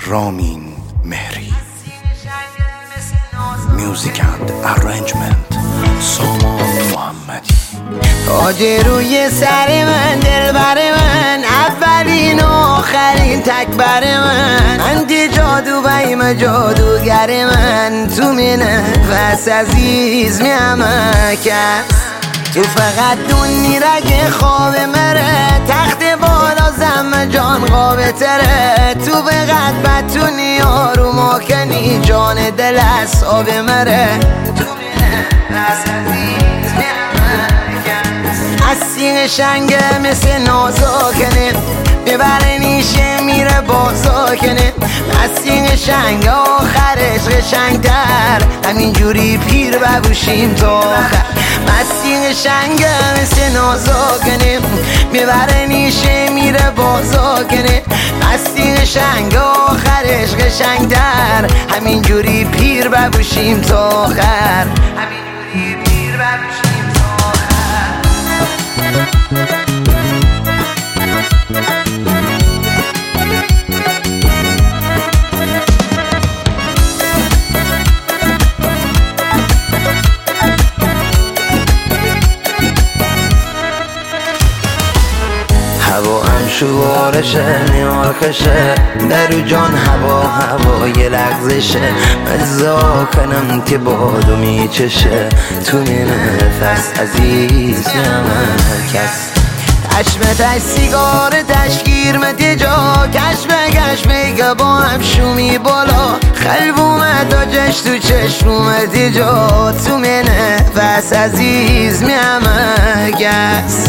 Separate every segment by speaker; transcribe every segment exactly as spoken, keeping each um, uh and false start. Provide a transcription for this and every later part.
Speaker 1: رامین مهری. میوزیک اند ارنجمنت سامان محمدی.
Speaker 2: تاج روی سر من، دلبر من، اولین و آخرین تکبر من، انتی جادو بیم جادوگر من، تو می نفس عزیز می همکس، تو فقط دونی رگ خواب مره، تخت بالا زم جان قابه تره، تو فقط بتونی آروم آکنی جان دل از آب مره، تو می نفس عزیز می همکس، هستی قشنگه مثل نازاکنه، ببره نیشه میره بازاکنه، هستی قشنگ آخرش قشنگتر، همینجوری پیر ببوشیم تا آخر، مستی قشنگه مثل نازاکنه، میبره نیشه میره بازاکنه، مستی قشنگ آخرش قشنگتر، همینجوری پیر ببوشیم تا آخر، همینجوری پیر ببوشیم تا آخر. هوا هم شوارشه نیارخشه، درو جان هوا هوا یه لغزشه، مزا کنم که بادو میچشه، تو می نفس عزیز همکس، چشم تش سیگار تشگیر متی جا، کشم کشم که با هم شومی بالا، خلب اومد و جش تو چشم اومدی جا، تو می نفس عزیز می همکس،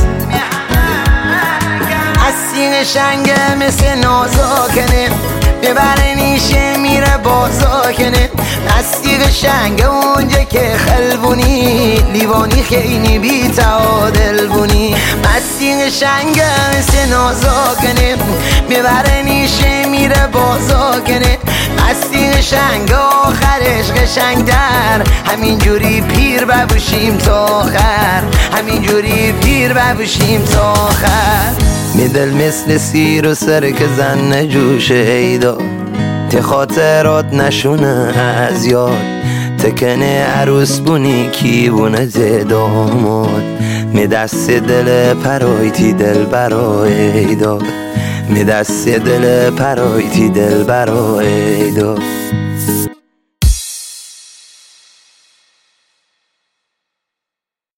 Speaker 2: هستی قشنگه مثل نازاکنه، ببره نیشه میره بازاکنه، هستی قشنگه اونجا که خلبونی، لیوانی خیلی بی تعادل بونی، هستی قشنگه مثل نازاکنه، ببره نیشه میره بازاکنه، هستی قشنگه آخرش قشنگتر، همینجوری پیر ببوشیم تا آخر، همینجوری پیر ببوشیم تا آخر. می دل مثل سیر و سر که زن نجوشه ایدا، تی خاطرات نشونه از یاد، تکنه عروس بونی کی بونه داماد، می دست دل پرای تی دل برای ایدا، می دست دل پرای تی دل برای ایدا.